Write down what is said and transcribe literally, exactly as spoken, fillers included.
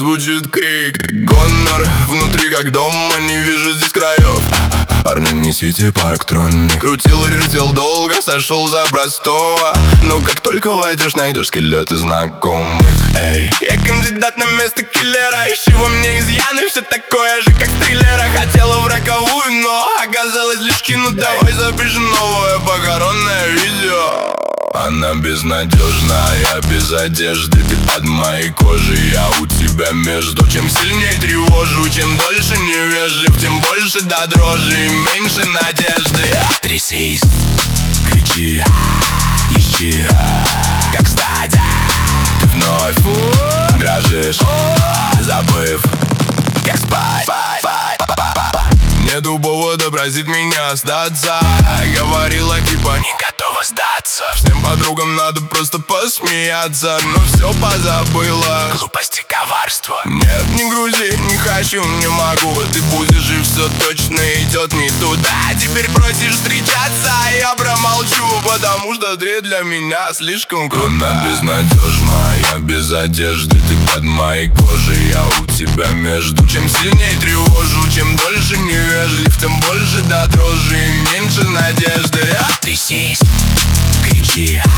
звучит крик. Гонор внутри как дома, не вижу здесь краев. Парни, несите парктроник. Крутил и вертел долго, сошел за простого. Но как только войдешь, найдешь скелеты знакомых. Эй, я кандидат на место киллера. Ищи во мне изъяны, все такое же, как с триллера. Хотела в роковую, но оказалось лишь кино. Давай запишем новое похоронное видео. Она безнадежная, без одежды. Ты под моей кожей, я у тебя между. Чем сильнее тревожу, чем дольше невежлив, тем больше до дрожи и меньше надежды. Трясись, кричи, ищи, как стать. Ты вновь дрожишь, забыв, как спать. Нету повода просить меня остаться. Говорила типа не готова сдаться. Всем подругам надо просто посмеяться, но все позабыла. Глупости, коварство. Нет, не грузи, не хочу, не могу. Ты будешь и все точно идет не туда. Теперь просишь встречаться, а я промолчу, потому что ты для меня слишком крута. Она безнадежная, без одежды. Ты под моей кожей, я у тебя между. Чем сильнее тревожу, чем дольше невежлив, тем больше до дрожи и меньше надежды. Трясись, кричи,